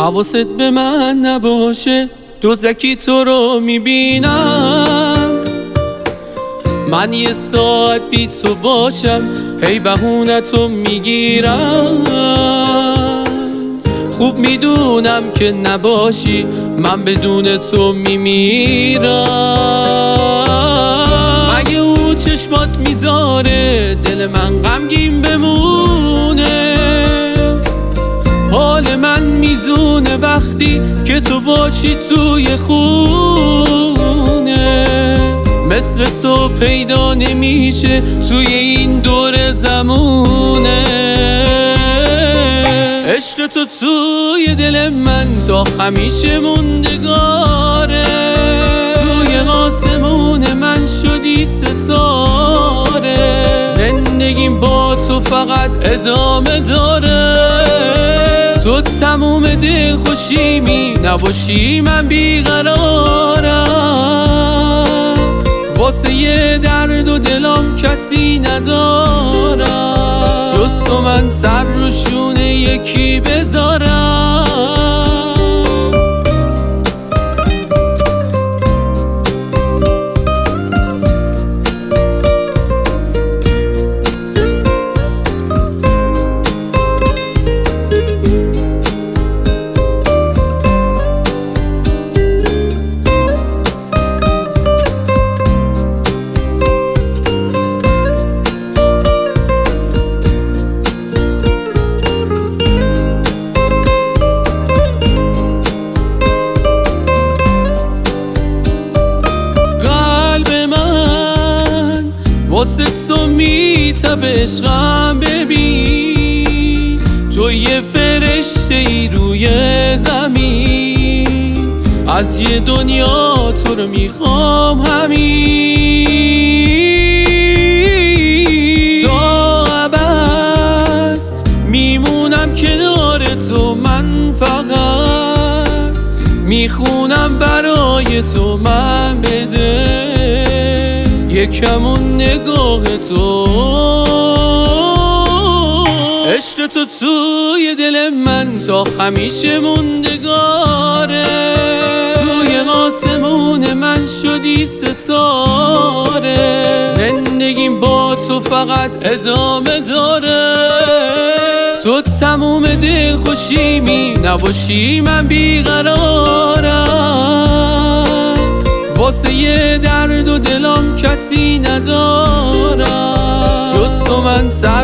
حواست به من نباشه دوزکی تو رو میبینم. من یه ساعت بی تو باشم هی بهونتو میگیرم. خوب میدونم که نباشی من بدون تو میمیرم. مگه او چشمات میذاره دل من غمگین بمونه؟ حال من میزونه وقتی که تو باشی توی خونه. مثل تو پیدا نمیشه توی این دور زمونه. عشق تو توی دل من تا همیشه موندگاره. توی آسمون من شدی ستاره. زندگیم با تو فقط ادامه داره. تو تموم دل خوشیمی نباشی من بیقرارم. واسه یه درد و دلم کسی ندارم جز تو من سر رو شونه یکی بذارم. واسه تو میتبه عشقم ببین. تو یه فرشته ای روی زمین. از یه دنیا تو رو میخوام همین. تا ابد میمونم کنار تو من فقط میخونم برای تو من بده یکمون نگاه تو. عشق تو توی دل من تا همیشه موندگاره. توی آسمون من شدی ستاره. زندگیم با تو فقط ادامه داره. تو تموم دل خوشیمی نباشی من بیقرارم. واسه یه درد و دلم کسی ندارم جز تو من